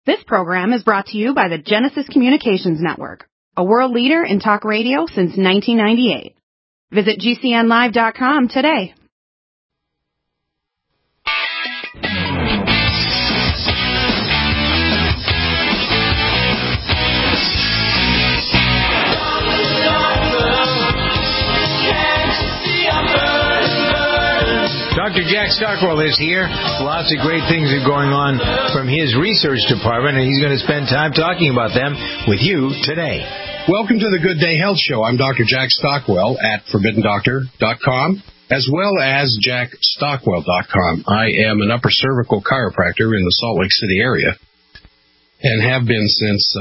This program is brought to you by the Genesis Communications Network, a world leader in talk radio since 1998. Visit GCNlive.com today. Dr. Jack Stockwell is here. Lots of great things are going on from his research department, and he's going to spend time talking about them with you today. Welcome to the Good Day Health Show. I'm Dr. Jack Stockwell at ForbiddenDoctor.com, as well as JackStockwell.com. I am an upper cervical chiropractor in the Salt Lake City area and have been since,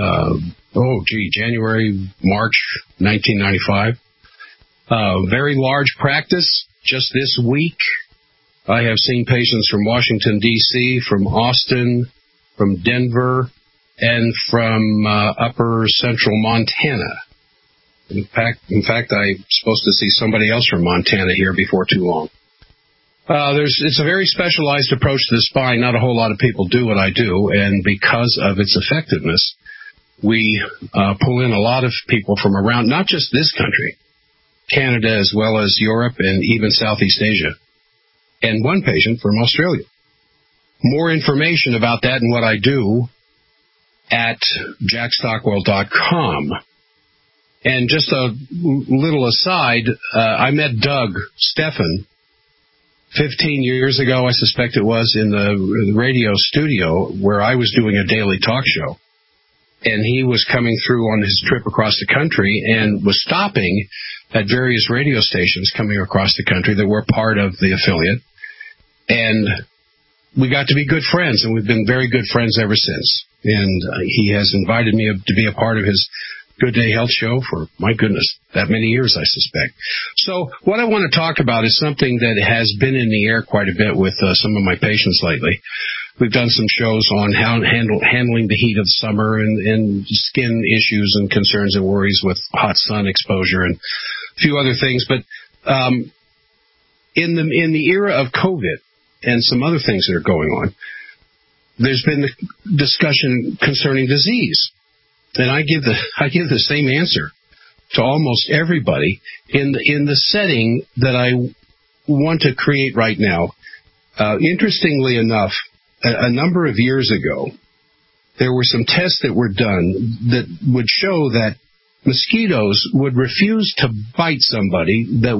March 1995. Very large practice. Just this week, I have seen patients from Washington, D.C., from Austin, from Denver, and from upper central Montana. In fact, I'm supposed to see somebody else from Montana here before too long. It's a very specialized approach to the spine. Not a whole lot of people do what I do, and because of its effectiveness, we pull in a lot of people from around, not just this country, Canada as well as Europe and even Southeast Asia, and one patient from Australia. More information about that and what I do at JackStockwell.com. And just a little aside, I met Doug Stephan 15 years ago, I suspect it was, in the radio studio where I was doing a daily talk show. And he was coming through on his trip across the country and was stopping at various radio stations coming across the country that were part of the affiliate. And we got to be good friends, and we've been very good friends ever since. And he has invited me to be a part of his Good Day Health Show for, my goodness, that many years, I suspect. So what I want to talk about is something that has been in the air quite a bit with some of my patients lately. We've done some shows on how handling the heat of summer and skin issues and concerns and worries with hot sun exposure and a few other things. But in the era of COVID and some other things that are going on, there's been the discussion concerning disease. And I give the same answer to almost everybody in the setting that I want to create right now. Interestingly enough, a number of years ago, there were some tests that were done that would show that mosquitoes would refuse to bite somebody that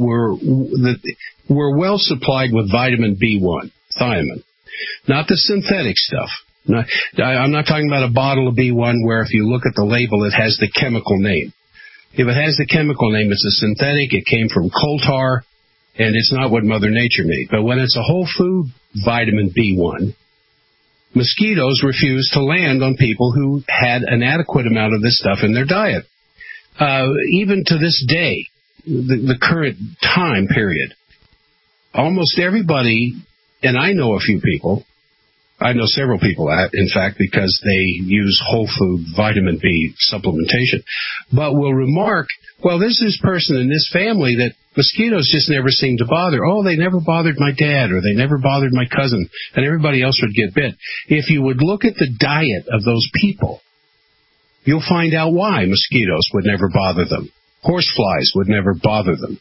were well supplied with vitamin B1, thiamine, not the synthetic stuff. I'm not talking about a bottle of B1 where if you look at the label, it has the chemical name. If it has the chemical name, it's a synthetic. It came from coal tar, and it's not what Mother Nature made. But when it's a whole food vitamin B1, mosquitoes refuse to land on people who had an adequate amount of this stuff in their diet. Even to this day, the current time period, almost everybody, and I know a few people, I know several people, in fact, because they use whole food vitamin B supplementation, but will remark, well, there's this person in this family that mosquitoes just never seem to bother. Oh, they never bothered my dad, or they never bothered my cousin, and everybody else would get bit. If you would look at the diet of those people, you'll find out why mosquitoes would never bother them. Horseflies would never bother them.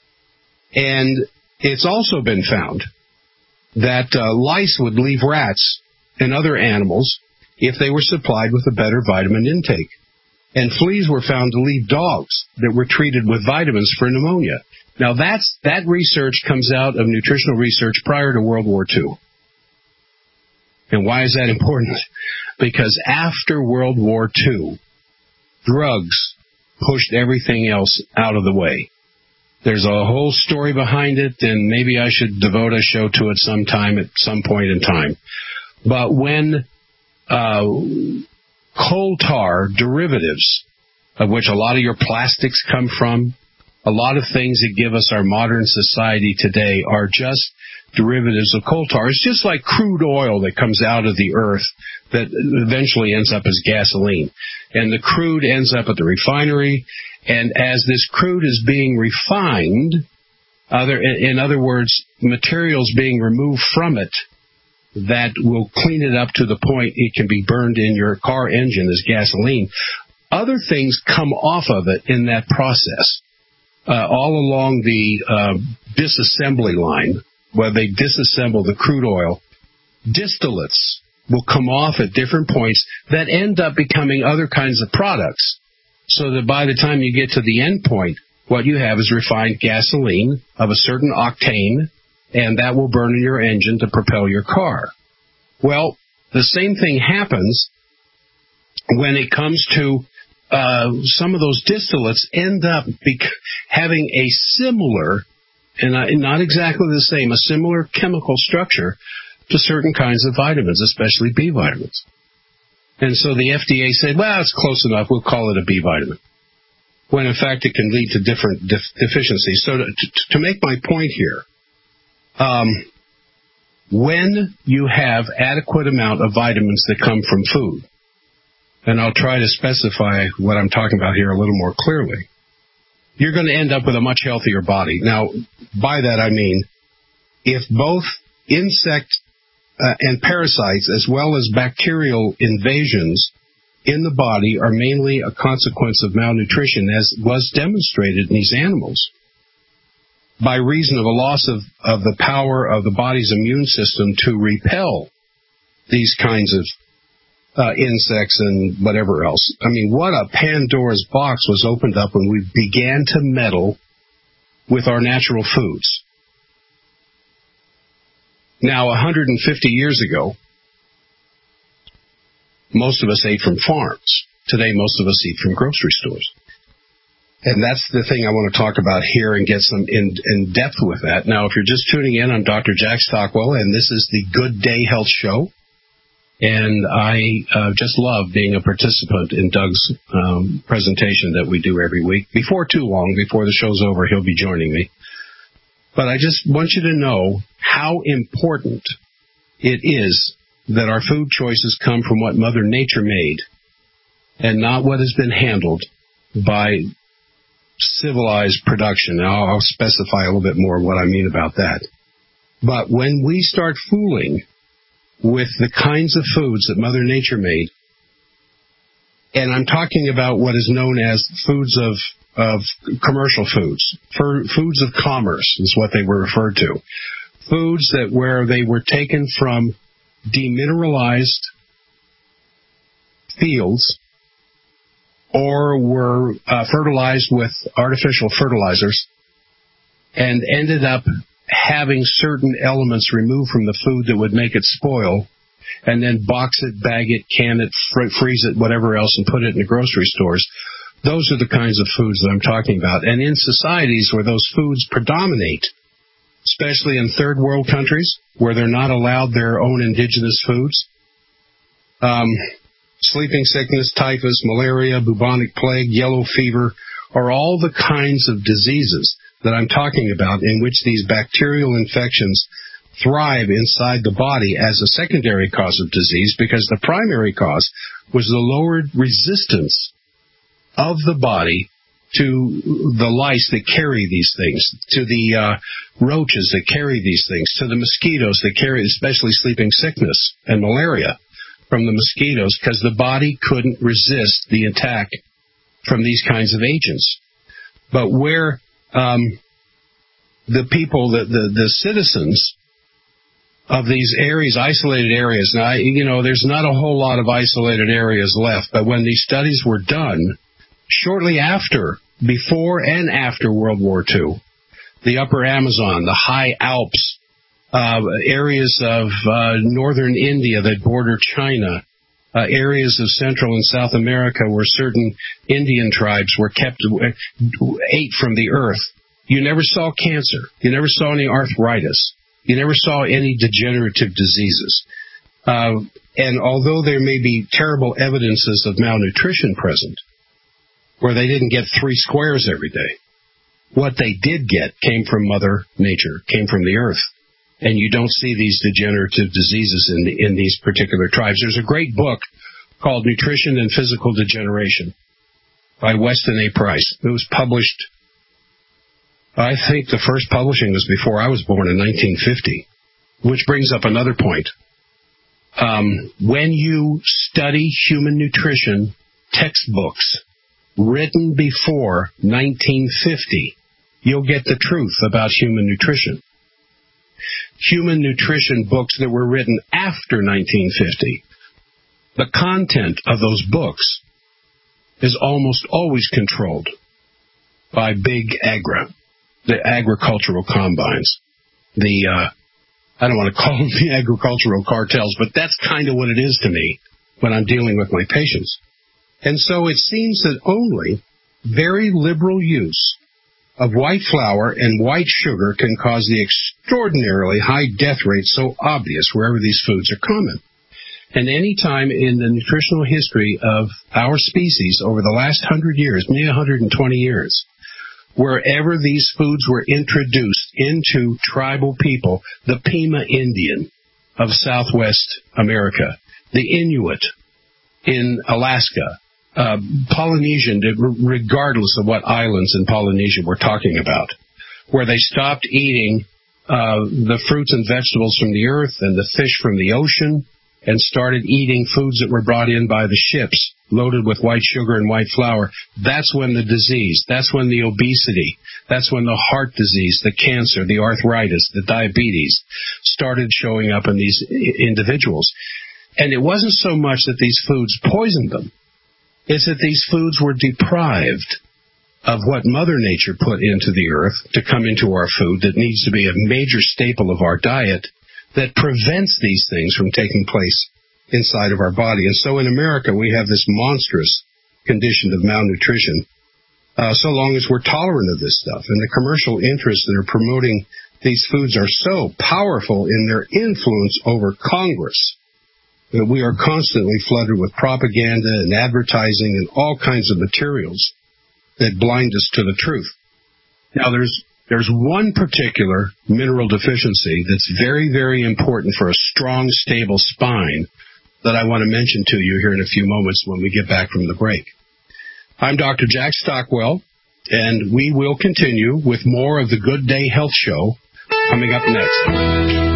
And it's also been found that lice would leave rats and other animals if they were supplied with a better vitamin intake. And fleas were found to leave dogs that were treated with vitamins for pneumonia. Now, that research comes out of nutritional research prior to World War II. And why is that important? Because after World War II, drugs pushed everything else out of the way. There's a whole story behind it, and maybe I should devote a show to it sometime at some point in time. But when coal tar derivatives, of which a lot of your plastics come from, a lot of things that give us our modern society today are just derivatives of coal tar. It's just like crude oil that comes out of the earth that eventually ends up as gasoline. And the crude ends up at the refinery, and as this crude is being refined, in other words, materials being removed from it that will clean it up to the point it can be burned in your car engine as gasoline. Other things come off of it in that process. All along the disassembly line, where they disassemble the crude oil, distillates will come off at different points that end up becoming other kinds of products, so that by the time you get to the end point, what you have is refined gasoline of a certain octane, and that will burn in your engine to propel your car. Well, the same thing happens when it comes to some of those distillates end up having a similar, and not exactly the same, a similar chemical structure to certain kinds of vitamins, especially B vitamins. And so the FDA said, well, it's close enough, we'll call it a B vitamin, when in fact it can lead to different deficiencies. So to make my point here, when you have adequate amount of vitamins that come from food, and I'll try to specify what I'm talking about here a little more clearly, you're going to end up with a much healthier body. Now, by that I mean, if both insect and parasites, as well as bacterial invasions in the body, are mainly a consequence of malnutrition, as was demonstrated in these animals, by reason of a loss of the power of the body's immune system to repel these kinds of insects and whatever else. I mean, what a Pandora's box was opened up when we began to meddle with our natural foods. Now, 150 years ago, most of us ate from farms. Today, most of us eat from grocery stores. And that's the thing I want to talk about here and get some in depth with that. Now, if you're just tuning in, I'm Dr. Jack Stockwell, and this is the Good Day Health Show. And I just love being a participant in Doug's presentation that we do every week. Before too long, before the show's over, he'll be joining me. But I just want you to know how important it is that our food choices come from what Mother Nature made and not what has been handled by civilized production. Now, I'll specify a little bit more what I mean about that. But when we start fooling with the kinds of foods that Mother Nature made, and I'm talking about what is known as foods of commercial foods, foods of commerce is what they were referred to, foods that where they were taken from demineralized fields or were fertilized with artificial fertilizers and ended up having certain elements removed from the food that would make it spoil, and then box it, bag it, can it, freeze it, whatever else, and put it in the grocery stores. Those are the kinds of foods that I'm talking about. And in societies where those foods predominate, especially in third world countries where they're not allowed their own indigenous foods, sleeping sickness, typhus, malaria, bubonic plague, yellow fever are all the kinds of diseases that I'm talking about in which these bacterial infections thrive inside the body as a secondary cause of disease, because the primary cause was the lowered resistance of the body to the lice that carry these things, to the roaches that carry these things, to the mosquitoes that carry, especially sleeping sickness and malaria from the mosquitoes, because the body couldn't resist the attack from these kinds of agents. But where the people, the citizens of these areas, isolated areas, now, there's not a whole lot of isolated areas left, but when these studies were done, shortly after, before and after World War II, the Upper Amazon, the High Alps, areas of northern India that border China, areas of Central and South America where certain Indian tribes were ate from the earth. You never saw cancer. You never saw any arthritis. You never saw any degenerative diseases. And although there may be terrible evidences of malnutrition present, where they didn't get 3 squares every day, what they did get came from Mother Nature, came from the earth. And you don't see these degenerative diseases in these particular tribes. There's a great book called Nutrition and Physical Degeneration by Weston A. Price. It was published, I think the first publishing was before I was born in 1950, which brings up another point. When you study human nutrition textbooks written before 1950, you'll get the truth about human nutrition. Human nutrition books that were written after 1950, the content of those books is almost always controlled by big agri, the agricultural combines, I don't want to call them the agricultural cartels, but that's kind of what it is to me when I'm dealing with my patients. And so it seems that only very liberal use of white flour and white sugar can cause the extraordinarily high death rate so obvious wherever these foods are common. And any time in the nutritional history of our species over the last 100 years, maybe 120 years, wherever these foods were introduced into tribal people, the Pima Indian of Southwest America, the Inuit in Alaska, Polynesian, regardless of what islands in Polynesia we're talking about, where they stopped eating the fruits and vegetables from the earth and the fish from the ocean and started eating foods that were brought in by the ships loaded with white sugar and white flour. That's when the disease, that's when the obesity, that's when the heart disease, the cancer, the arthritis, the diabetes started showing up in these individuals. And it wasn't so much that these foods poisoned them. It's that these foods were deprived of what Mother Nature put into the earth to come into our food that needs to be a major staple of our diet that prevents these things from taking place inside of our body. And so in America, we have this monstrous condition of malnutrition, so long as we're tolerant of this stuff. And the commercial interests that are promoting these foods are so powerful in their influence over Congress that we are constantly flooded with propaganda and advertising and all kinds of materials that blind us to the truth. Now, there's one particular mineral deficiency that's very, very important for a strong, stable spine that I want to mention to you here in a few moments when we get back from the break. I'm Dr. Jack Stockwell, and we will continue with more of the Good Day Health Show coming up next.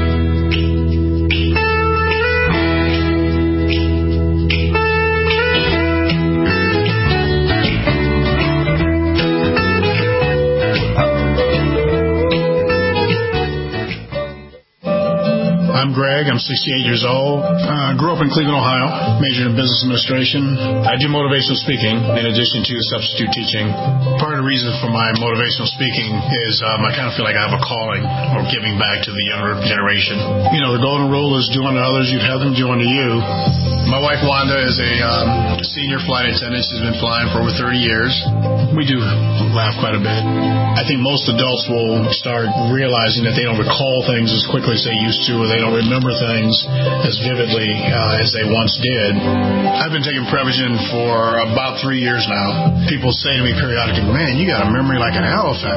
I'm Greg. I'm 68 years old. Grew up in Cleveland, Ohio. Majored in business administration. I do motivational speaking in addition to substitute teaching. Part of the reason for my motivational speaking is I kind of feel like I have a calling or giving back to the younger generation. You know, the golden rule is do unto others, you'd have them do unto you. My wife, Wanda, is a senior flight attendant. She's been flying for over 30 years. We do laugh quite a bit. I think most adults will start realizing that they don't recall things as quickly as they used to, or they don't remember things as vividly as they once did. I've been taking Prevagen for about 3 years now. People say to me periodically, man, you got a memory like an elephant.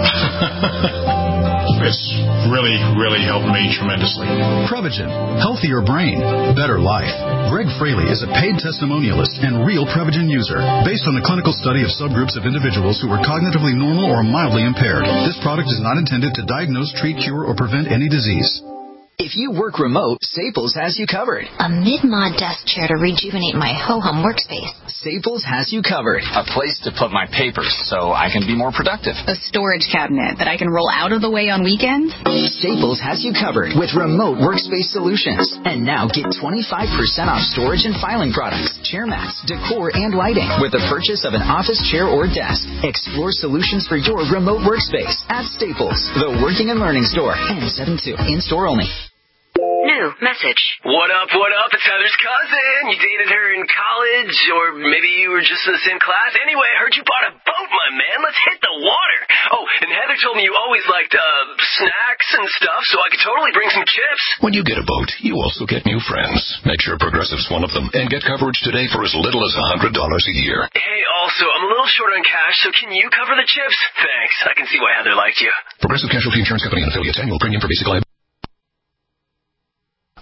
It's really, really helped me tremendously. Prevagen. Healthier brain. Better life. Greg Fraley is a paid testimonialist and real Prevagen user. Based on a clinical study of subgroups of individuals who were cognitively normal or mildly impaired, this product is not intended to diagnose, treat, cure, or prevent any disease. If you work remote, Staples has you covered. A mid-mod desk chair to rejuvenate my ho-hum workspace. Staples has you covered. A place to put my papers so I can be more productive. A storage cabinet that I can roll out of the way on weekends. Staples has you covered with remote workspace solutions. And now get 25% off storage and filing products, chair mats, decor, and lighting with the purchase of an office chair or desk. Explore solutions for your remote workspace at Staples, the working and learning store. N72, in-store only. New message. What up, what up? It's Heather's cousin. You dated her in college, or maybe you were just in the same class. Anyway, I heard you bought a boat, my man. Let's hit the water. Oh, and Heather told me you always liked snacks and stuff, so I could totally bring some chips. When you get a boat, you also get new friends. Make sure Progressive's one of them, and get coverage today for as little as $100 a year. Hey, also, I'm a little short on cash, so can you cover the chips? Thanks. I can see why Heather liked you. Progressive Casualty Insurance Company and affiliates. Annual premium for basic liability.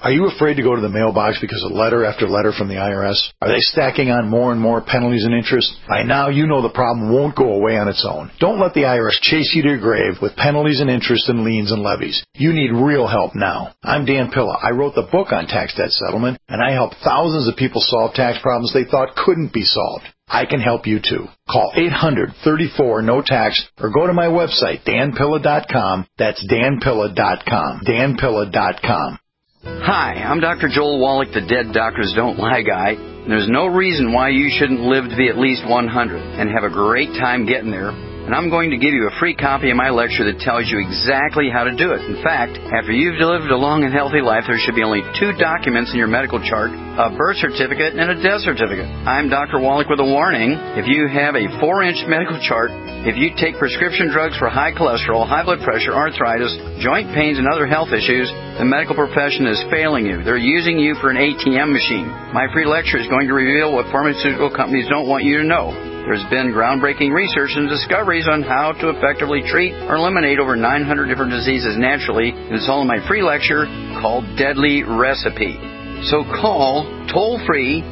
Are you afraid to go to the mailbox because of letter after letter from the IRS? Are they stacking on more and more penalties and interest? By now, you know the problem won't go away on its own. Don't let the IRS chase you to your grave with penalties and interest and liens and levies. You need real help now. I'm Dan Pilla. I wrote the book on tax debt settlement, and I help thousands of people solve tax problems they thought couldn't be solved. I can help you too. Call 800-34-NO-TAX or go to my website, danpilla.com. That's danpilla.com. danpilla.com. Hi, I'm Dr. Joel Wallach, the Dead Doctors Don't Lie guy. There's no reason why you shouldn't live to be at least 100 and have a great time getting there. And I'm going to give you a free copy of my lecture that tells you exactly how to do it. In fact, after you've lived a long and healthy life, there should be only 2 documents in your medical chart, a birth certificate and a death certificate. I'm Dr. Wallach with a warning. If you have a 4-inch medical chart, if you take prescription drugs for high cholesterol, high blood pressure, arthritis, joint pains, and other health issues, the medical profession is failing you. They're using you for an ATM machine. My free lecture is going to reveal what pharmaceutical companies don't want you to know. There's been groundbreaking research and discoveries on how to effectively treat or eliminate over 900 different diseases naturally, and it's all in my free lecture called Deadly Recipe. So call toll-free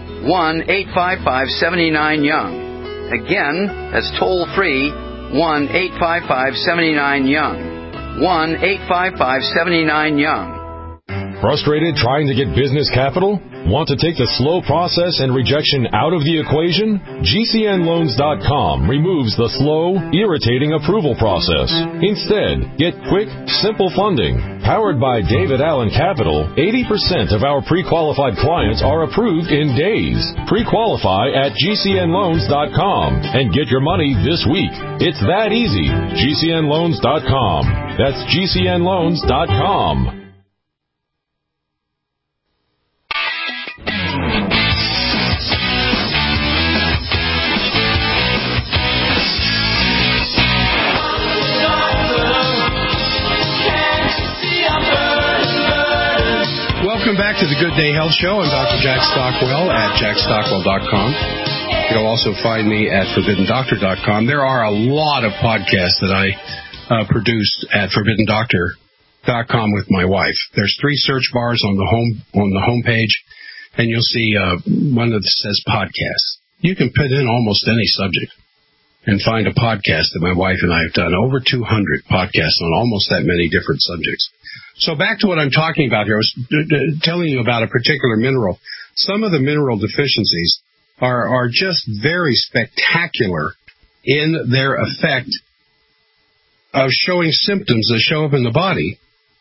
1-855-79-YOUNG. Again, that's toll-free 1-855-79-YOUNG. 1-855-79-YOUNG. Frustrated trying to get business capital? Want to take the slow process and rejection out of the equation? GCNloans.com removes the slow, irritating approval process. Instead, get quick, simple funding. Powered by David Allen Capital, 80% of our pre-qualified clients are approved in days. Pre-qualify at GCNloans.com and get your money this week. It's that easy. GCNloans.com. That's GCNloans.com. Welcome back to the Good Day Health Show. I'm Dr. Jack Stockwell at jackstockwell.com. You'll also find me at ForbiddenDoctor.com. There are a lot of podcasts that I produce at ForbiddenDoctor.com with my wife. There's 3 search bars on the home page, and you'll see one that says podcasts. You can put in almost any subject and find a podcast that my wife and I have done. Over 200 podcasts on almost that many different subjects. So back to what I'm talking about here. I was telling you about a particular mineral. Some of the mineral deficiencies are just very spectacular in their effect of showing symptoms that show up in the body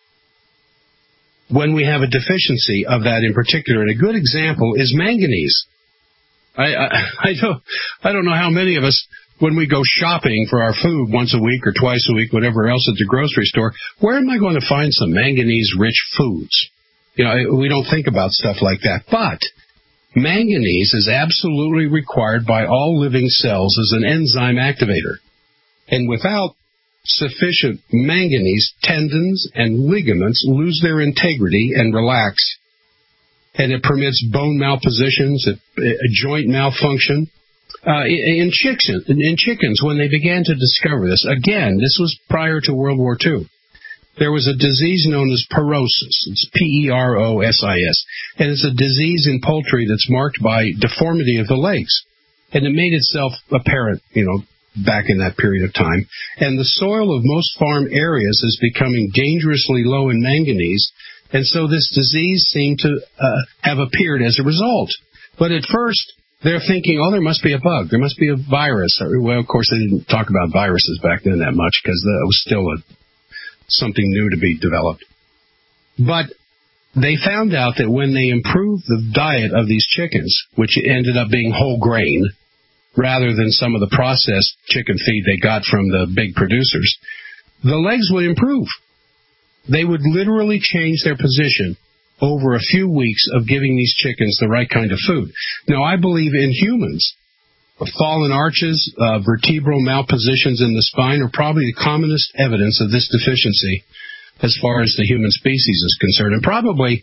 when we have a deficiency of that in particular. And a good example is manganese. I don't know how many of us, when we go shopping for our food once a week or twice a week, whatever else at the grocery store, where am I going to find some manganese-rich foods? You know, we don't think about stuff like that. But manganese is absolutely required by all living cells as an enzyme activator. And without sufficient manganese, tendons and ligaments lose their integrity and relax. And it permits bone malpositions, a joint malfunction. In chickens, when they began to discover this, again, this was prior to World War II, there was a disease known as perosis. It's P-E-R-O-S-I-S. And it's a disease in poultry that's marked by deformity of the legs. And it made itself apparent, back in that period of time. And the soil of most farm areas is becoming dangerously low in manganese. And so this disease seemed to have appeared as a result. But at first, they're thinking, there must be a bug. There must be a virus. Well, of course, they didn't talk about viruses back then that much because it was still something new to be developed. But they found out that when they improved the diet of these chickens, which ended up being whole grain, rather than some of the processed chicken feed they got from the big producers, the legs would improve. They would literally change their position over a few weeks of giving these chickens the right kind of food. Now, I believe in humans, fallen arches, vertebral malpositions in the spine are probably the commonest evidence of this deficiency as far as the human species is concerned. And probably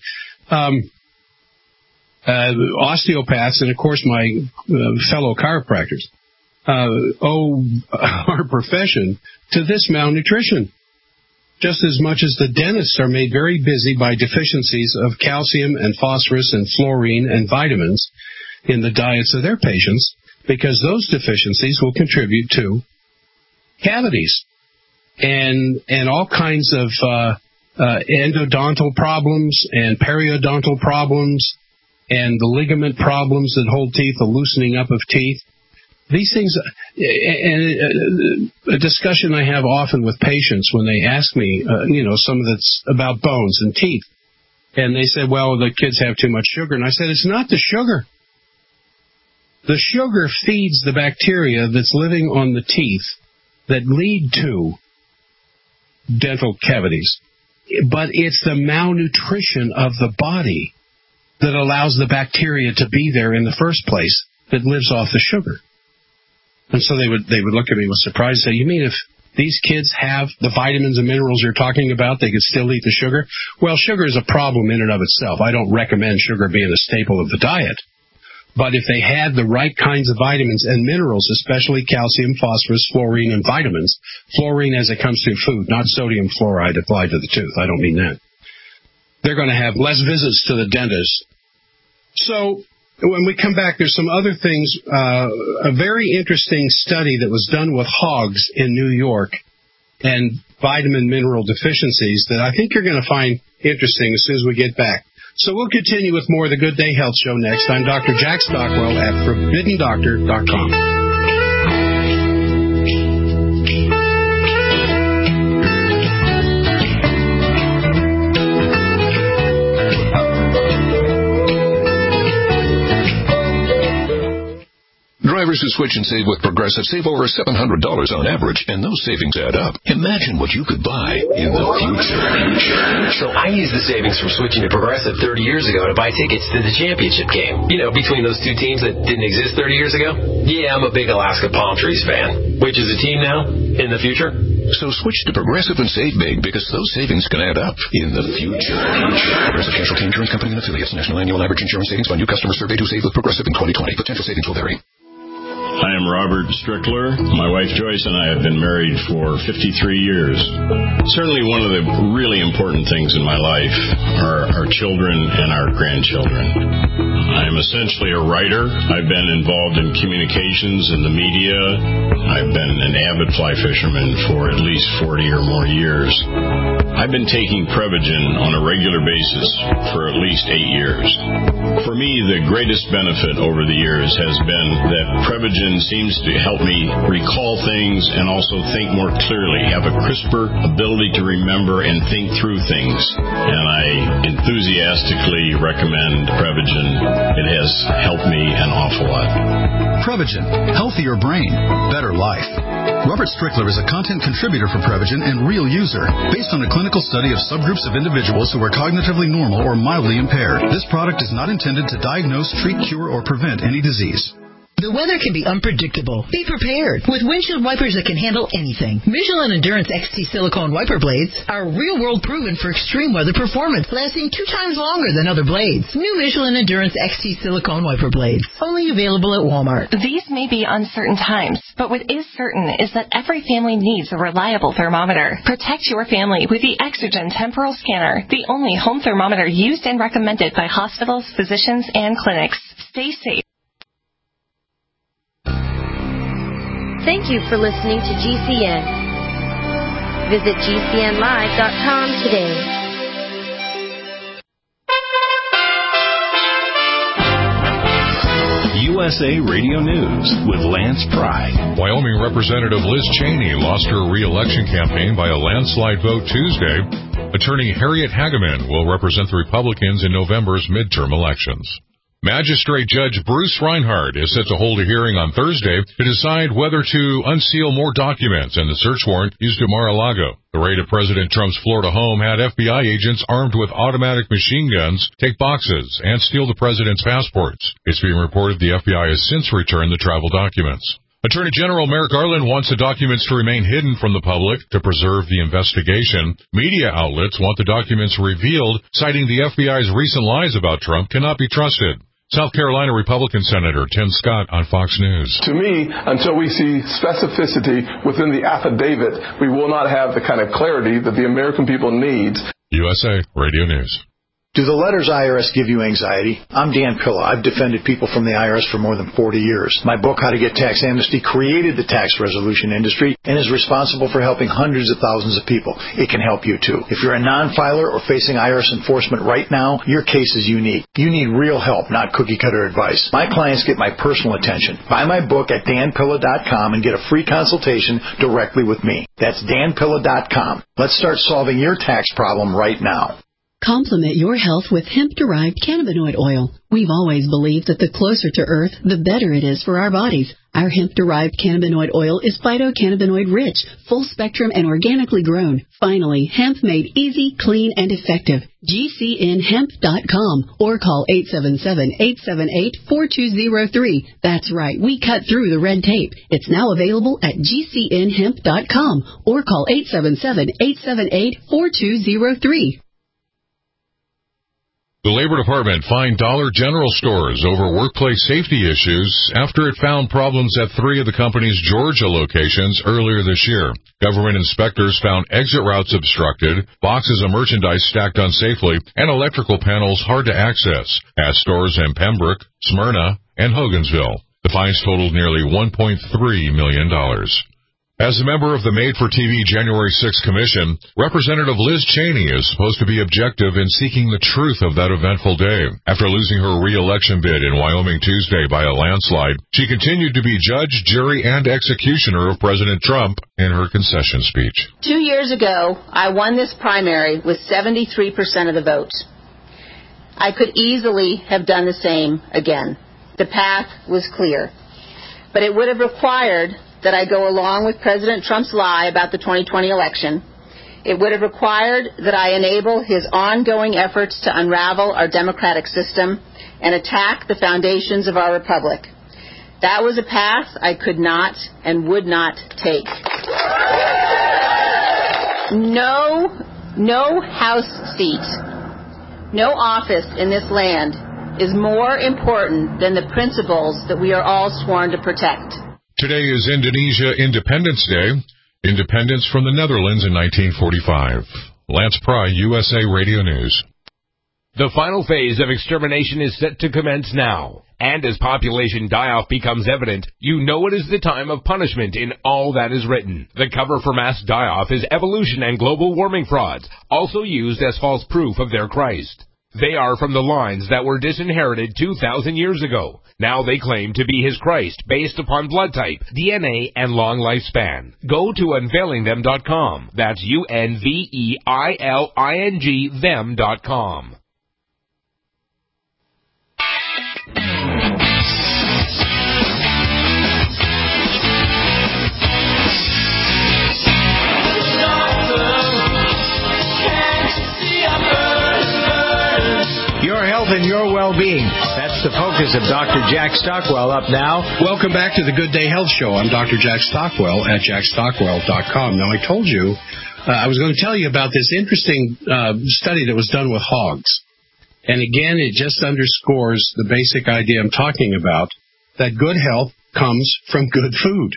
osteopaths and, of course, my fellow chiropractors owe our profession to this malnutrition. just as much as the dentists are made very busy by deficiencies of calcium and phosphorus and fluorine and vitamins in the diets of their patients, because those deficiencies will contribute to cavities and all kinds of endodontal problems and periodontal problems and the ligament problems that hold teeth, the loosening up of teeth. These things, and a discussion I have often with patients when they ask me, some of that's about bones and teeth. And they say, well, the kids have too much sugar. And I said, it's not the sugar. The sugar feeds the bacteria that's living on the teeth that lead to dental cavities. But it's the malnutrition of the body that allows the bacteria to be there in the first place that lives off the sugar. And so they would look at me with surprise and say, you mean if these kids have the vitamins and minerals you're talking about, they could still eat the sugar? Well, sugar is a problem in and of itself. I don't recommend sugar being a staple of the diet. But if they had the right kinds of vitamins and minerals, especially calcium, phosphorus, fluorine, and vitamins, fluorine as it comes through food, not sodium fluoride applied to the tooth. I don't mean that. They're going to have less visits to the dentist. So when we come back, there's some other things. A very interesting study that was done with hogs in New York and vitamin mineral deficiencies that I think you're going to find interesting as soon as we get back. So we'll continue with more of the Good Day Health Show next. I'm Dr. Jack Stockwell at ForbiddenDoctor.com. Drivers who switch and save with Progressive save over $700 on average, and those savings add up. Imagine what you could buy in the future. So I used the savings from switching to Progressive 30 years ago to buy tickets to the championship game. You know, between those two teams that didn't exist 30 years ago. Yeah, I'm a big Alaska Palm Trees fan. Which is a team now in the future? So switch to Progressive and save big, because those savings can add up in the future. Progressive Casualty Insurance Company and affiliates. National annual average insurance savings by new customers surveyed who saved with Progressive in 2020. Potential savings will vary. I am Robert Strickler. My wife Joyce and I have been married for 53 years. Certainly one of the really important things in my life are our children and our grandchildren. I am essentially a writer. I've been involved in communications and the media. I've been an avid fly fisherman for at least 40 or more years. I've been taking Prevagen on a regular basis for at least 8 years. For me, the greatest benefit over the years has been that Prevagen seems to help me recall things and also think more clearly, have a crisper ability to remember and think through things. And I enthusiastically recommend Prevagen. It has helped me an awful lot. Prevagen, healthier brain, better life. Robert Strickler is a content contributor for Prevagen and real user, based on a clinical study of subgroups of individuals who are cognitively normal or mildly impaired. This product is not intended to diagnose, treat, cure, or prevent any disease. The weather can be unpredictable. Be prepared with windshield wipers that can handle anything. Michelin Endurance XT silicone wiper blades are real-world proven for extreme weather performance, lasting 2 times longer than other blades. New Michelin Endurance XT silicone wiper blades, only available at Walmart. These may be uncertain times, but what is certain is that every family needs a reliable thermometer. Protect your family with the Exergen Temporal Scanner, the only home thermometer used and recommended by hospitals, physicians, and clinics. Stay safe. Thank you for listening to GCN. Visit GCNlive.com today. USA Radio News with Lance Pry. Wyoming Representative Liz Cheney lost her re-election campaign by a landslide vote Tuesday. Attorney Harriet Hageman will represent the Republicans in November's midterm elections. Magistrate Judge Bruce Reinhardt is set to hold a hearing on Thursday to decide whether to unseal more documents in the search warrant used at Mar-a-Lago. The raid at President Trump's Florida home had FBI agents armed with automatic machine guns take boxes and steal the president's passports. It's being reported the FBI has since returned the travel documents. Attorney General Merrick Garland wants the documents to remain hidden from the public to preserve the investigation. Media outlets want the documents revealed, citing the FBI's recent lies about Trump cannot be trusted. South Carolina Republican Senator Tim Scott on Fox News. To me, until we see specificity within the affidavit, we will not have the kind of clarity that the American people need. USA Radio News. Do the letters IRS give you anxiety? I'm Dan Pilla. I've defended people from the IRS for more than 40 years. My book, How to Get Tax Amnesty, created the tax resolution industry and is responsible for helping hundreds of thousands of people. It can help you, too. If you're a non-filer or facing IRS enforcement right now, your case is unique. You need real help, not cookie-cutter advice. My clients get my personal attention. Buy my book at danpilla.com and get a free consultation directly with me. That's danpilla.com. Let's start solving your tax problem right now. Complement your health with hemp-derived cannabinoid oil. We've always believed that the closer to Earth, the better it is for our bodies. Our hemp-derived cannabinoid oil is phytocannabinoid-rich, full-spectrum, and organically grown. Finally, hemp made easy, clean, and effective. GCNhemp.com or call 877-878-4203. That's right, we cut through the red tape. It's now available at GCNhemp.com or call 877-878-4203. The Labor Department fined Dollar General stores over workplace safety issues after it found problems at 3 of the company's Georgia locations earlier this year. Government inspectors found exit routes obstructed, boxes of merchandise stacked unsafely, and electrical panels hard to access at stores in Pembroke, Smyrna, and Hogansville. The fines totaled nearly $1.3 million. As a member of the Made-for-TV January 6th Commission, Representative Liz Cheney is supposed to be objective in seeking the truth of that eventful day. After losing her re-election bid in Wyoming Tuesday by a landslide, she continued to be judge, jury, and executioner of President Trump in her concession speech. 2 years ago, I won this primary with 73% of the vote. I could easily have done the same again. The path was clear. But it would have required that I go along with President Trump's lie about the 2020 election. It would have required that I enable his ongoing efforts to unravel our democratic system and attack the foundations of our republic. That was a path I could not and would not take. No House seat, no office in this land is more important than the principles that we are all sworn to protect. Today is Indonesia Independence Day, independence from the Netherlands in 1945. Lance Pry, USA Radio News. The final phase of extermination is set to commence now. And as population die-off becomes evident, you know it is the time of punishment in all that is written. The cover for mass die-off is evolution and global warming frauds, also used as false proof of their Christ. They are from the lines that were disinherited 2,000 years ago. Now they claim to be his Christ based upon blood type, DNA, and long lifespan. Go to unveilingthem.com. That's UNVEILING them.com. Your health and your well-being. That's the focus of Dr. Jack Stockwell. Up now. Welcome back to the Good Day Health Show. I'm Dr. Jack Stockwell at jackstockwell.com. Now, I told you I was going to tell you about this interesting study that was done with hogs. And again, it just underscores the basic idea I'm talking about, that good health comes from good food.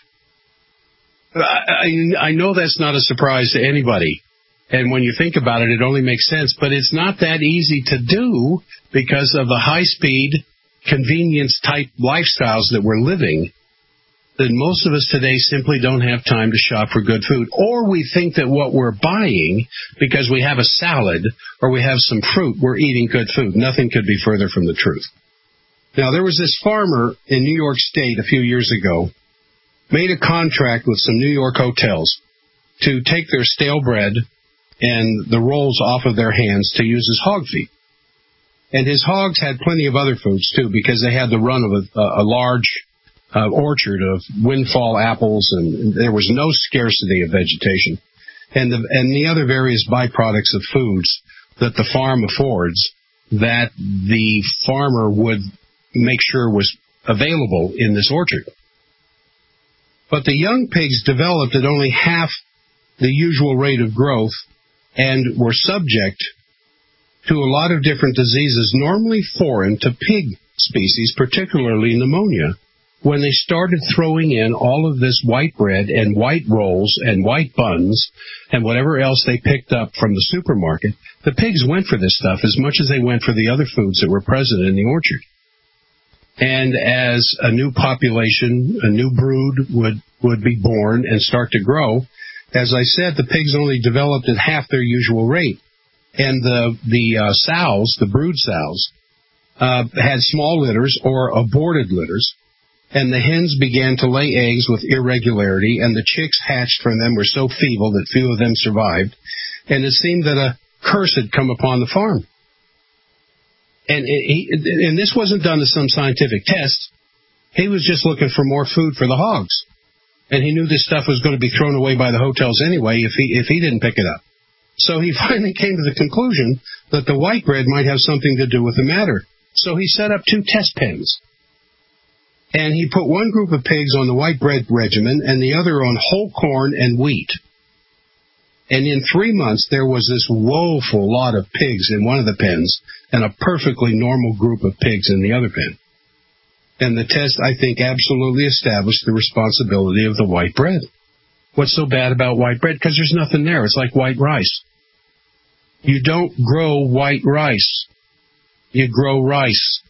I know that's not a surprise to anybody. And when you think about it, it only makes sense. But it's not that easy to do because of the high-speed, convenience-type lifestyles that we're living, that most of us today simply don't have time to shop for good food. Or we think that what we're buying, because we have a salad or we have some fruit, we're eating good food. Nothing could be further from the truth. Now, there was this farmer in New York State a few years ago, made a contract with some New York hotels to take their stale bread and the rolls off of their hands to use as hog feed. And his hogs had plenty of other foods, too, because they had the run of a large orchard of windfall apples, and there was no scarcity of vegetation. And the other various byproducts of foods that the farm affords that the farmer would make sure was available in this orchard. But the young pigs developed at only half the usual rate of growth and were subject to a lot of different diseases normally foreign to pig species, particularly pneumonia, when they started throwing in all of this white bread and white rolls and white buns and whatever else they picked up from the supermarket, the pigs went for this stuff as much as they went for the other foods that were present in the orchard. And as a new population, a new brood would be born and start to grow, as I said, the pigs only developed at half their usual rate. And the sows, the brood sows, had small litters or aborted litters, and the hens began to lay eggs with irregularity, and the chicks hatched from them were so feeble that few of them survived, and it seemed that a curse had come upon the farm. And this wasn't done to some scientific test. He was just looking for more food for the hogs, and he knew this stuff was going to be thrown away by the hotels anyway if he didn't pick it up. So he finally came to the conclusion that the white bread might have something to do with the matter. So he set up 2 test pens. And he put one group of pigs on the white bread regimen and the other on whole corn and wheat. And in 3 months, there was this woeful lot of pigs in one of the pens and a perfectly normal group of pigs in the other pen. And the test, I think, absolutely established the responsibility of the white bread. What's so bad about white bread? Because there's nothing there. It's like white rice. You don't grow white rice. You grow rice.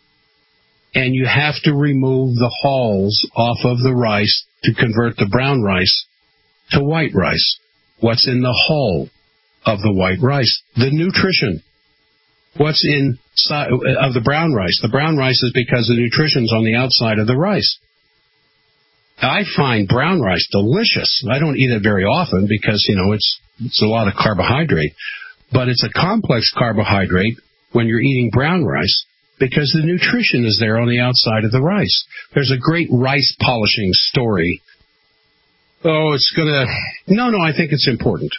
And you have to remove the hulls off of the rice to convert the brown rice to white rice. What's in the hull of the white rice? The nutrition. What's inside of the brown rice? The brown rice is because the nutrition's on the outside of the rice. I find brown rice delicious. I don't eat it very often because, it's a lot of carbohydrate. But it's a complex carbohydrate when you're eating brown rice because the nutrition is there on the outside of the rice. There's a great rice polishing story. Oh, No, I think it's important.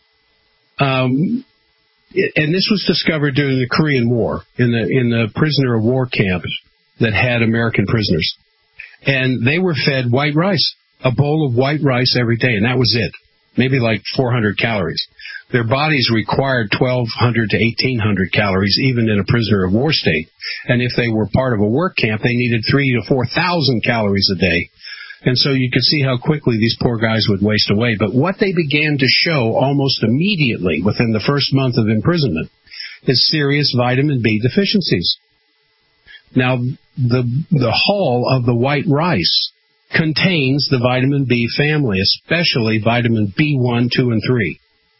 And this was discovered during the Korean War in the prisoner of war camps that had American prisoners. And they were fed white rice, a bowl of white rice every day, and that was it. Maybe like 400 calories. Their bodies required 1,200 to 1,800 calories, even in a prisoner of war state. And if they were part of a work camp, they needed 3,000 to 4,000 calories a day. And so you could see how quickly these poor guys would waste away. But what they began to show almost immediately within the first month of imprisonment is serious vitamin B deficiencies. Now, the hull of the white rice contains the vitamin B family, especially vitamin B1, 2, and 3.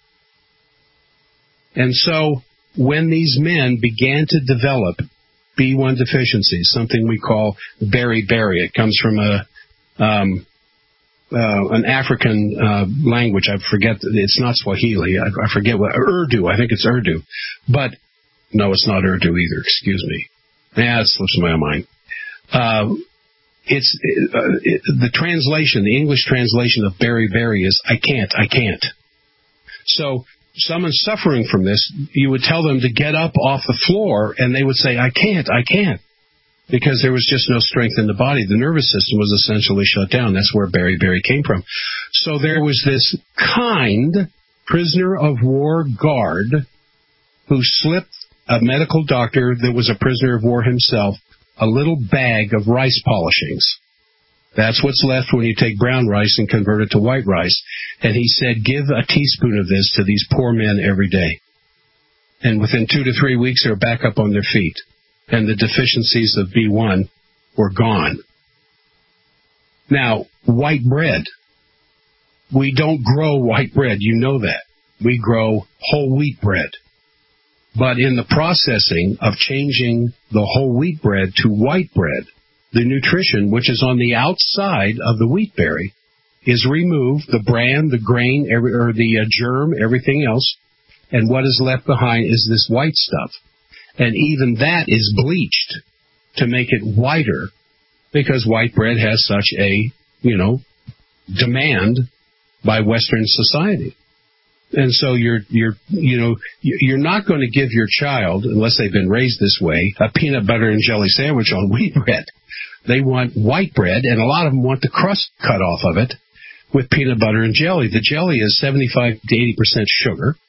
And so when these men began to develop B1 deficiencies, something we call beriberi, it comes from an African language. I forget. It's not Swahili. I forget what. Urdu. I think it's Urdu. But no, it's not Urdu either. Excuse me. It slips my mind. It's the translation. The English translation of beriberi is I can't. So someone suffering from this, you would tell them to get up off the floor, and they would say, I can't. Because there was just no strength in the body. The nervous system was essentially shut down. That's where beriberi came from. So there was this kind prisoner of war guard who slipped a medical doctor that was a prisoner of war himself a little bag of rice polishings. That's what's left when you take brown rice and convert it to white rice. And he said, give a teaspoon of this to these poor men every day. And within 2 to 3 weeks, they're back up on their feet. And the deficiencies of B1 were gone. Now, white bread. We don't grow white bread. You know that. We grow whole wheat bread. But in the processing of changing the whole wheat bread to white bread, the nutrition, which is on the outside of the wheat berry, is removed, the bran, the grain, the germ, everything else, and what is left behind is this white stuff. And even that is bleached to make it whiter because white bread has such a, demand by Western society. And so you're not going to give your child, unless they've been raised this way, a peanut butter and jelly sandwich on wheat bread. They want white bread, and a lot of them want the crust cut off of it with peanut butter and jelly. The jelly is 75 to 80% sugar.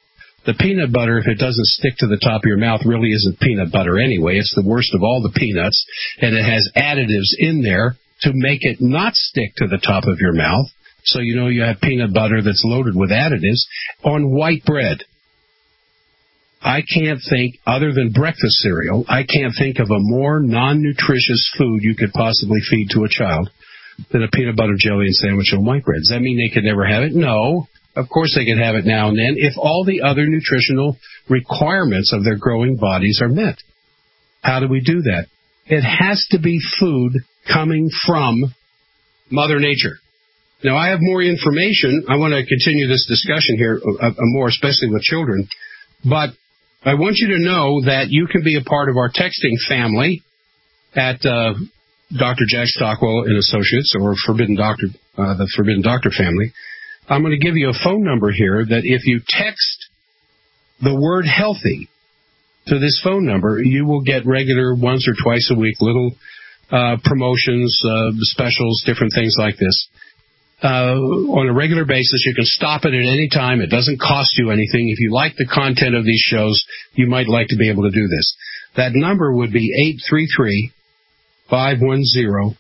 The peanut butter, if it doesn't stick to the top of your mouth, really isn't peanut butter anyway. It's the worst of all the peanuts, and it has additives in there to make it not stick to the top of your mouth. So you know you have peanut butter that's loaded with additives on white bread. I can't think, other than breakfast cereal, I can't think of a more non-nutritious food you could possibly feed to a child than a peanut butter jelly and sandwich on white bread. Does that mean they could never have it? No. Of course they could have it now and then if all the other nutritional requirements of their growing bodies are met. How do we do that? It has to be food coming from Mother Nature. Now, I have more information. I want to continue this discussion here, more especially with children. But I want you to know that you can be a part of our texting family at Dr. Jack Stockwell and Associates, or the Forbidden Doctor family. I'm going to give you a phone number here that if you text the word healthy to this phone number, you will get regular once or twice a week little promotions, specials, different things like this. On a regular basis. You can stop it at any time. It doesn't cost you anything. If you like the content of these shows, you might like to be able to do this. That number would be 833-510-3306.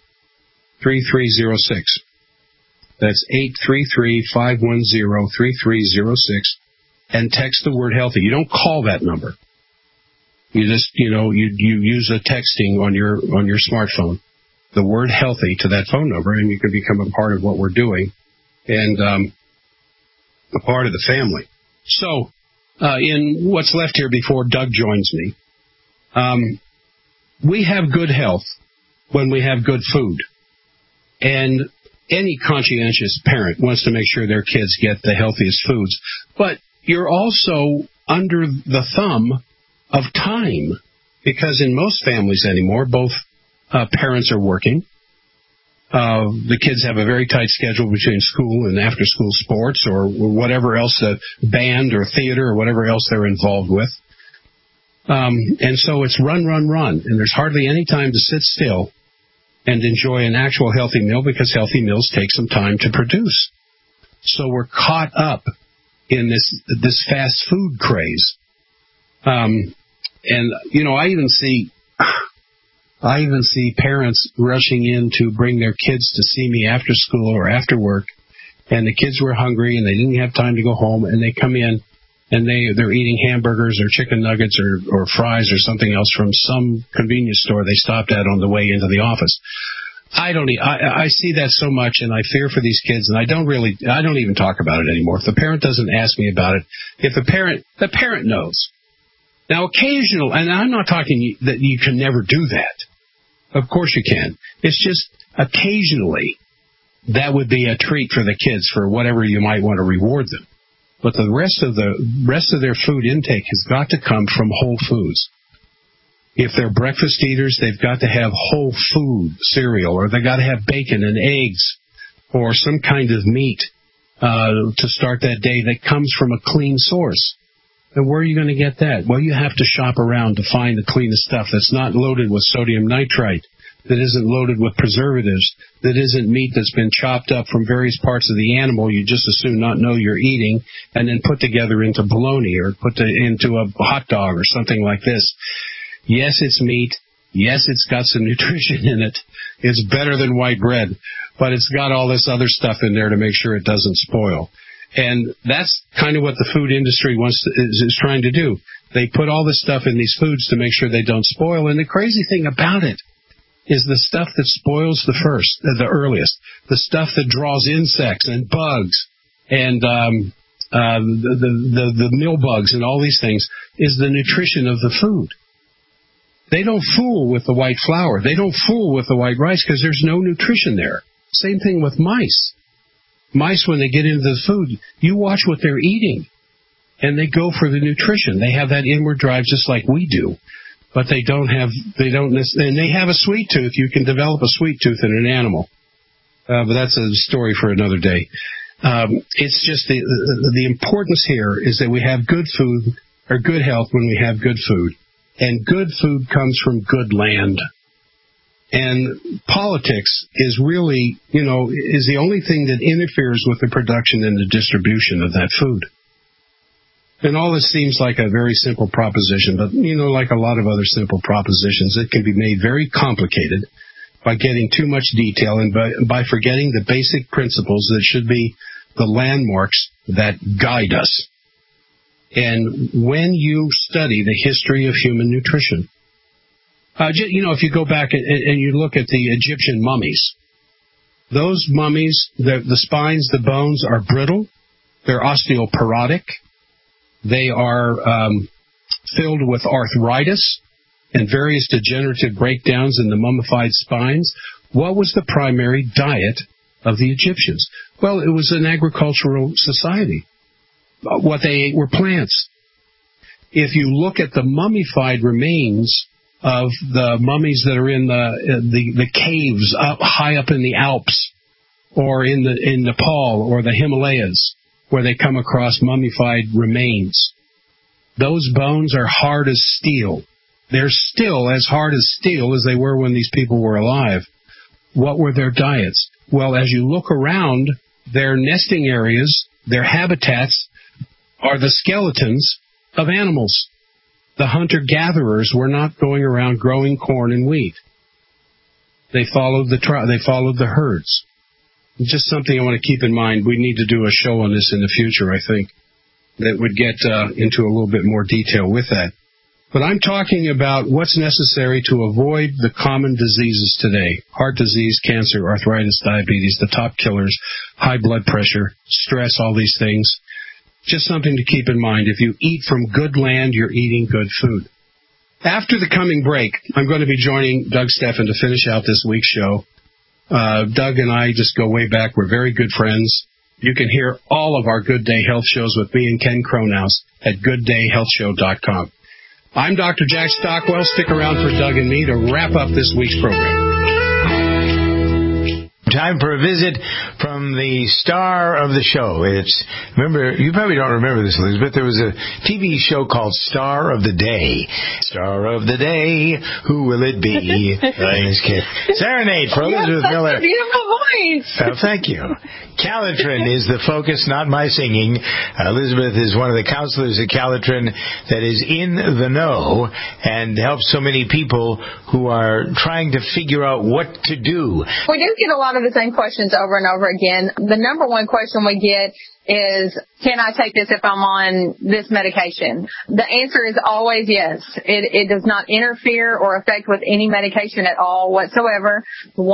That's 833-510-3306. And text the word healthy. You don't call that number. You just, you use a texting on your smartphone. The word healthy to that phone number, and you can become a part of what we're doing and a part of the family. So, in what's left here before Doug joins me, we have good health when we have good food. And any conscientious parent wants to make sure their kids get the healthiest foods. But you're also under the thumb of time, because in most families anymore, both parents are working. The kids have a very tight schedule between school and after-school sports or whatever else, band or theater or whatever else they're involved with. And so it's run. And there's hardly any time to sit still and enjoy an actual healthy meal because healthy meals take some time to produce. So we're caught up in this fast food craze. And, I even see parents rushing in to bring their kids to see me after school or after work, and the kids were hungry and they didn't have time to go home, and they come in and they're eating hamburgers or chicken nuggets or fries or something else from some convenience store they stopped at on the way into the office. I see that so much, and I fear for these kids, and I don't even talk about it anymore. If the parent doesn't ask me about it, the parent knows. Now, occasional, and I'm not talking that you can never do that. Of course you can. It's just occasionally that would be a treat for the kids for whatever you might want to reward them. But the rest of their food intake has got to come from whole foods. If they're breakfast eaters, they've got to have whole food cereal, or they've got to have bacon and eggs or some kind of meat to start that day that comes from a clean source. And where are you going to get that? Well, you have to shop around to find the cleanest stuff that's not loaded with sodium nitrite, that isn't loaded with preservatives, that isn't meat that's been chopped up from various parts of the animal you just as soon not know you're eating and then put together into bologna or into a hot dog or something like this. Yes, it's meat. Yes, it's got some nutrition in it. It's better than white bread, but it's got all this other stuff in there to make sure it doesn't spoil. And that's kind of what the food industry is trying to do. They put all this stuff in these foods to make sure they don't spoil. And the crazy thing about it is the stuff that spoils the earliest, the stuff that draws insects and bugs and the meal bugs and all these things is the nutrition of the food. They don't fool with the white flour. They don't fool with the white rice because there's no nutrition there. Same thing with mice. Mice, when they get into the food, you watch what they're eating, and they go for the nutrition. They have that inward drive just like we do, but and they have a sweet tooth. You can develop a sweet tooth in an animal, but that's a story for another day. It's just the importance here is that we have good food or good health when we have good food, and good food comes from good land. And politics is really, is the only thing that interferes with the production and the distribution of that food. And all this seems like a very simple proposition, but, like a lot of other simple propositions, it can be made very complicated by getting too much detail and by forgetting the basic principles that should be the landmarks that guide us. And when you study the history of human nutrition, if you go back and you look at the Egyptian mummies, those mummies, the spines, the bones are brittle, they're osteoporotic, they are filled with arthritis and various degenerative breakdowns in the mummified spines. What was the primary diet of the Egyptians? Well, it was an agricultural society. What they ate were plants. If you look at the mummified remains of the mummies that are in the caves high up in the Alps or in Nepal or the Himalayas, where they come across mummified remains, those bones are hard as steel. They're still as hard as steel as they were when these people were alive. What were their diets? Well, as you look around, their nesting areas, their habitats, are the skeletons of animals. The hunter-gatherers were not going around growing corn and wheat. They followed the herds. Just something I want to keep in mind. We need to do a show on this in the future, I think, that would get into a little bit more detail with that. But I'm talking about what's necessary to avoid the common diseases today. Heart disease, cancer, arthritis, diabetes, the top killers, high blood pressure, stress, all these things. Just something to keep in mind. If you eat from good land, you're eating good food. After the coming break, I'm going to be joining Doug Steffen to finish out this week's show. Doug and I just go way back. We're very good friends. You can hear all of our Good Day Health shows with me and Ken Cronhaus at gooddayhealthshow.com. I'm Dr. Jack Stockwell. Stick around for Doug and me to wrap up this week's program. Time for a visit from the star of the show. Remember, you probably don't remember this, Elizabeth. There was a TV show called Star of the Day. Star of the Day, who will it be? Serenade for Elizabeth Miller. That's a beautiful voice. Thank you. Calitrin is the focus, not my singing. Elizabeth is one of the counselors at Calitrin that is in the know and helps so many people who are trying to figure out what to do. We do get a lot of the same questions over and over again. The number one question we get is, can I take this if I'm on this medication? The answer is always yes. It does not interfere or affect with any medication at all whatsoever.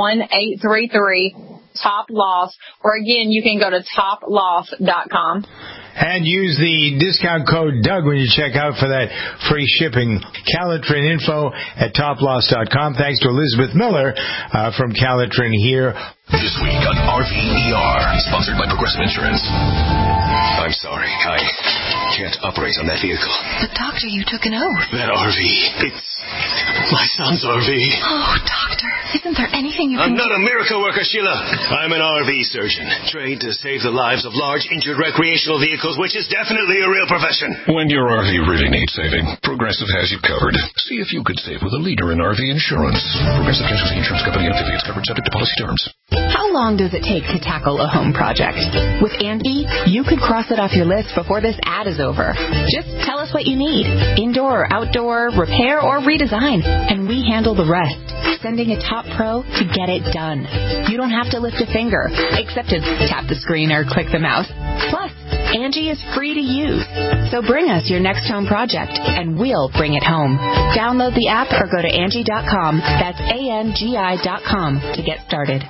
1-833-TOP-LOSS, or again, you can go to toploss.com. And use the discount code Doug when you check out for that free shipping. Calitrin info at toploss.com. Thanks to Elizabeth Miller from Calitrin here. This week on RVER, sponsored by Progressive Insurance. I'm sorry, I can't operate on that vehicle. But doctor, you took an oath. That RV, it's my son's RV. Oh, doctor, isn't there anything you can I'm not a miracle worker, Sheila. I'm an RV surgeon, trained to save the lives of large injured recreational vehicles, which is definitely a real profession. When your RV really needs saving, Progressive has you covered. See if you could save with a leader in RV insurance. Progressive Casualty Insurance Company and affiliates, covered subject to policy terms. How long does it take to tackle a home project? With Angie, you could cross it off your list before this ad is over. Just tell us what you need. Indoor or outdoor, repair or redesign. And we handle the rest. Sending a top pro to get it done. You don't have to lift a finger, except to tap the screen or click the mouse. Plus, Angie is free to use. So bring us your next home project, and we'll bring it home. Download the app or go to Angie.com. That's ANGI.com to get started.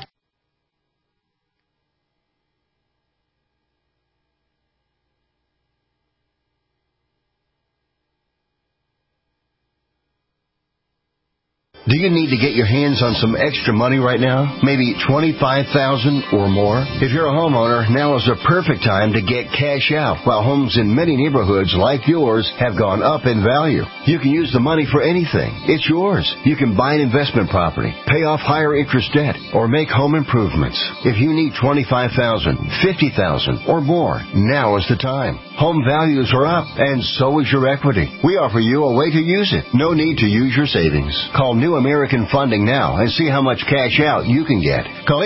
Do you need to get your hands on some extra money right now? Maybe $25,000 or more? If you're a homeowner, now is the perfect time to get cash out while homes in many neighborhoods like yours have gone up in value. You can use the money for anything. It's yours. You can buy an investment property, pay off higher interest debt, or make home improvements. If you need $25,000, $50,000 or more, now is the time. Home values are up, and so is your equity. We offer you a way to use it. No need to use your savings. Call New American Funding now and see how much cash out you can get. Call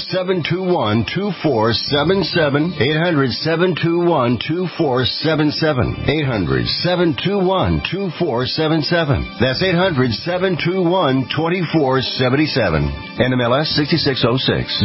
800-721-2477. 800-721-2477. 800-721-2477. That's 800-721-2477. NMLS 6606.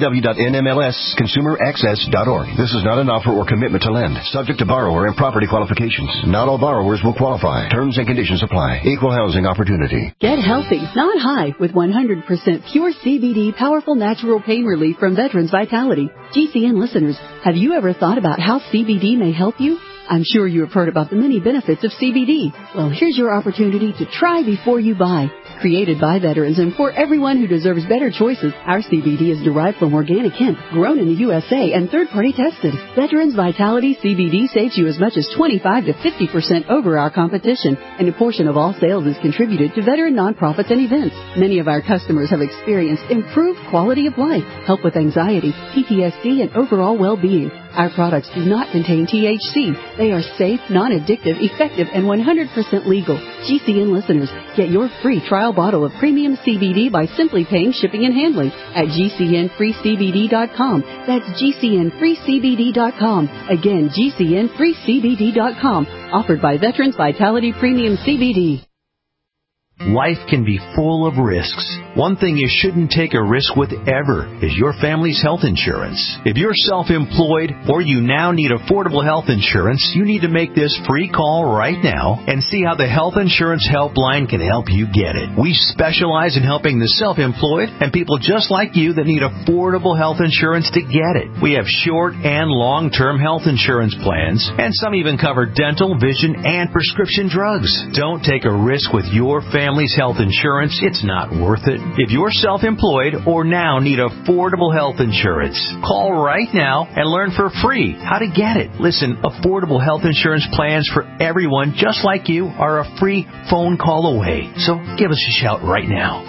www.nmlsconsumeraccess.org. This is not an offer or commitment to lend. Subject to borrower and property qualifications. Not all borrowers will qualify. Terms and conditions apply. Equal housing opportunity. Get healthy, not high, with 100% pure CBD powerful natural pain relief from Veterans Vitality. GCN listeners, have you ever thought about how CBD may help you? I'm sure you have heard about the many benefits of CBD. Well, here's your opportunity to try before you buy. Created by veterans and for everyone who deserves better choices, our CBD is derived from organic hemp, grown in the USA and third-party tested. Veterans Vitality CBD saves you as much as 25 to 50% over our competition, and a portion of all sales is contributed to veteran nonprofits and events. Many of our customers have experienced improved quality of life, help with anxiety, PTSD, and overall well-being. Our products do not contain THC. They are safe, non-addictive, effective, and 100% legal. GCN listeners, get your free trial bottle of premium CBD by simply paying shipping and handling at GCNFreeCBD.com. That's GCNFreeCBD.com. Again, GCNFreeCBD.com. Offered by Veterans Vitality Premium CBD. Life can be full of risks. One thing you shouldn't take a risk with ever is your family's health insurance. If you're self-employed or you now need affordable health insurance, you need to make this free call right now and see how the Health Insurance Helpline can help you get it. We specialize in helping the self-employed and people just like you that need affordable health insurance to get it. We have short and long-term health insurance plans, and some even cover dental, vision, and prescription drugs. Don't take a risk with your family's health insurance. It's not worth it. If you're self-employed or now need affordable health insurance, call right now and learn for free how to get it. Listen, affordable health insurance plans for everyone just like you are a free phone call away. So give us a shout right now.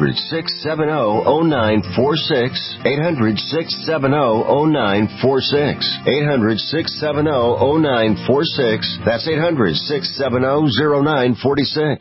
800-670-0946. 800-670-0946. 800-670-0946. That's 800-670-0946.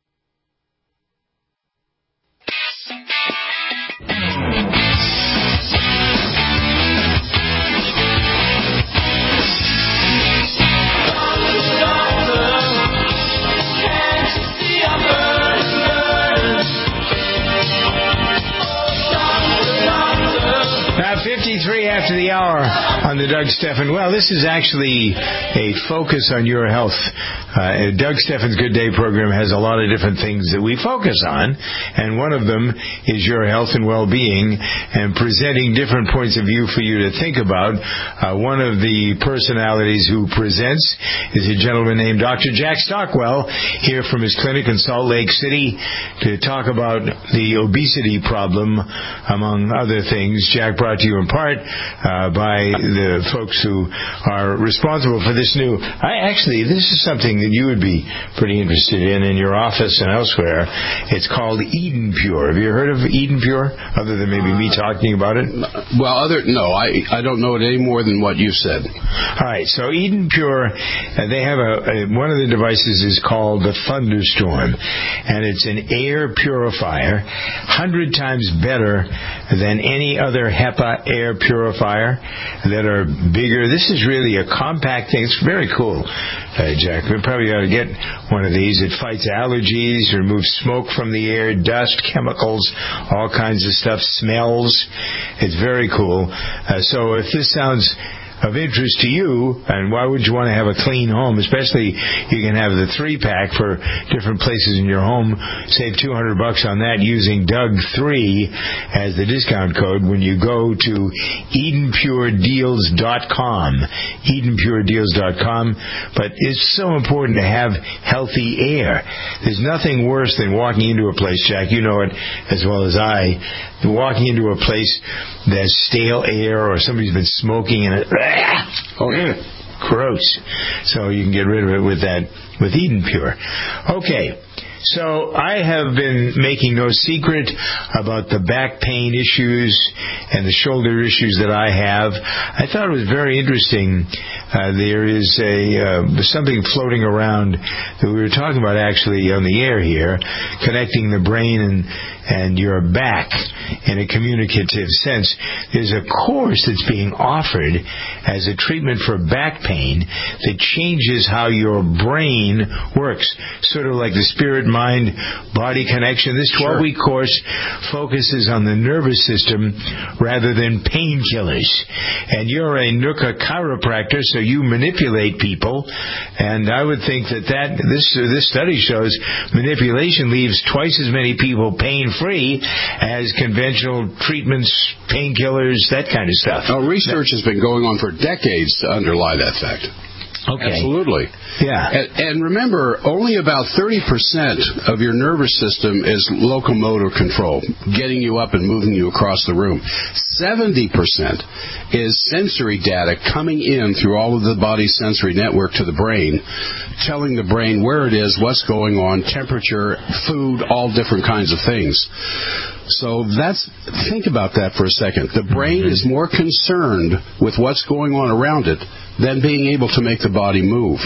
Now, 53 after the hour on the Doug Stephan. Well, this is actually a focus on your health. Doug Stephan's Good Day program has a lot of different things that we focus on, and one of them is your health and well-being and presenting different points of view for you to think about. One of the personalities who presents is a gentleman named Dr. Jack Stockwell, here from his clinic in Salt Lake City to talk about the obesity problem, among other things. Jack, brought to you in part by the folks who are responsible for this new... this is something that you would be pretty interested in your office and elsewhere. It's called Eden Pure. Have you heard of Eden Pure, other than maybe me talking about it? Well, no, I don't know it any more than what you said. All right, so Eden Pure, they have one of the devices is called the Thunderstorm, and it's an air purifier, 100 times better than any other HEPA air purifier that are bigger. This is really a compact thing. It's very cool, Jack. We probably ought to get one of these. It fights allergies, removes smoke from the air, dust, chemicals, all kinds of stuff, smells. It's very cool. So if this sounds of interest to you, and why would you want to have a clean home? Especially, you can have the 3-pack for different places in your home. Save $200 on that using Doug3 as the discount code when you go to EdenPureDeals.com. EdenPureDeals.com. But it's so important to have healthy air. There's nothing worse than walking into a place, Jack, you know it as well as I, walking into a place that's stale air or somebody's been smoking and it, gross. So you can get rid of it with Eden Pure. Okay, So I have been making no secret about the back pain issues and the shoulder issues that I have. I thought it was very interesting. There is something floating around that we were talking about actually on the air here, connecting the brain and your back in a communicative sense. There's a course that's being offered as a treatment for back pain that changes how your brain works, sort of like the spirit-mind-body connection. This 12-week course focuses on the nervous system rather than painkillers. And you're a NUCA chiropractor, so you manipulate people. And I would think that this study shows manipulation leaves twice as many people pain-free as conventional treatments, painkillers, that kind of stuff. Research has been going on for decades to underlie that fact. Okay. Absolutely. Yeah. And remember, only about 30% of your nervous system is locomotor control, getting you up and moving you across the room. 70% is sensory data coming in through all of the body's sensory network to the brain, telling the brain where it is, what's going on, temperature, food, all different kinds of things. So think about that for a second. The brain is more concerned with what's going on around it than being able to make the body move.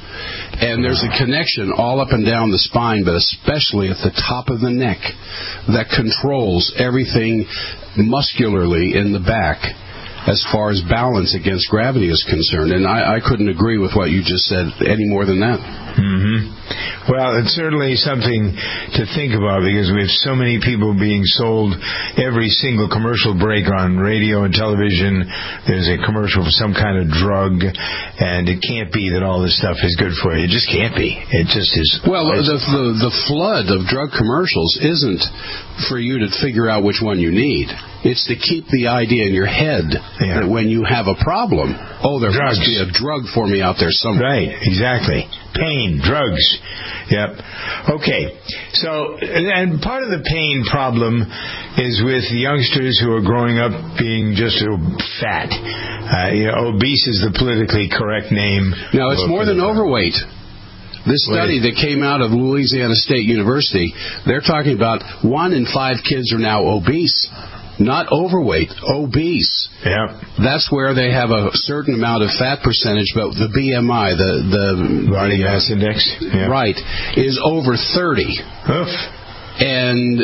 And there's a connection all up and down the spine, but especially at the top of the neck, that controls everything muscularly in the back as far as balance against gravity is concerned. And I couldn't agree with what you just said any more than that. Mm-hmm. Well, it's certainly something to think about because we have so many people being sold every single commercial break on radio and television. There's a commercial for some kind of drug, and it can't be that all this stuff is good for you. It just can't be. It just is. Well, the flood of drug commercials isn't for you to figure out which one you need. It's to keep the idea in your head that when you have a problem, there must be a drug for me out there somewhere. Right, exactly. Pain, drugs. Yep. Okay. So, and part of the pain problem is with youngsters who are growing up being just fat. Obese is the politically correct name. No, it's more than overweight. This study that came out of Louisiana State University, they're talking about 1 in 5 kids are now obese. Not overweight, obese. Yeah. That's where they have a certain amount of fat percentage, but the BMI, the body mass index, right, is over 30. Oof. And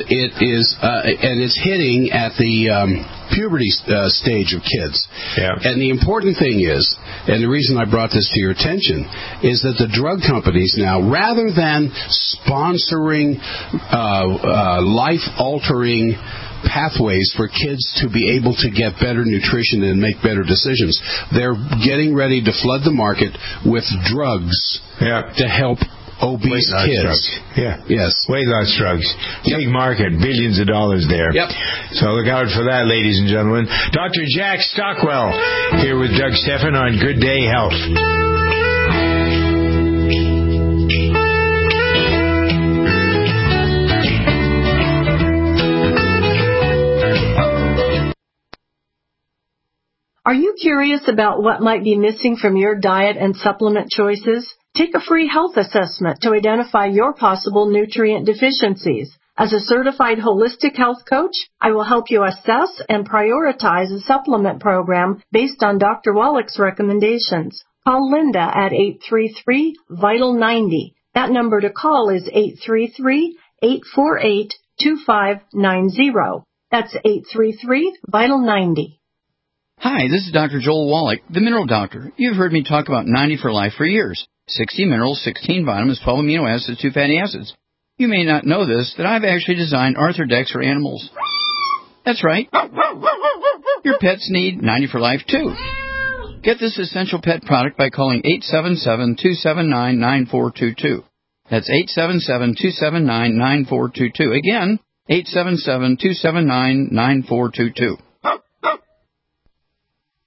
it's hitting at the puberty stage of kids. Yeah. And the important thing is, and the reason I brought this to your attention, is that the drug companies now, rather than sponsoring life-altering pathways for kids to be able to get better nutrition and make better decisions, they're getting ready to flood the market with drugs to help obese kids. Drugs. Yeah. Yes. Weight loss drugs. Big market, billions of dollars there. Yep. So look out for that, ladies and gentlemen. Dr. Jack Stockwell here with Doug Stephan on Good Day Health. Are you curious about what might be missing from your diet and supplement choices? Take a free health assessment to identify your possible nutrient deficiencies. As a certified holistic health coach, I will help you assess and prioritize a supplement program based on Dr. Wallach's recommendations. Call Linda at 833-VITAL-90. That number to call is 833-848-2590. That's 833-VITAL-90. Hi, this is Dr. Joel Wallach, the Mineral Doctor. You've heard me talk about 90 for Life for years. 60 minerals, 16 vitamins, 12 amino acids, 2 fatty acids. You may not know this, that I've actually designed Arthrodex for animals. That's right. Your pets need 90 for Life, too. Get this essential pet product by calling 877-279-9422. That's 877-279-9422. Again, 877-279-9422.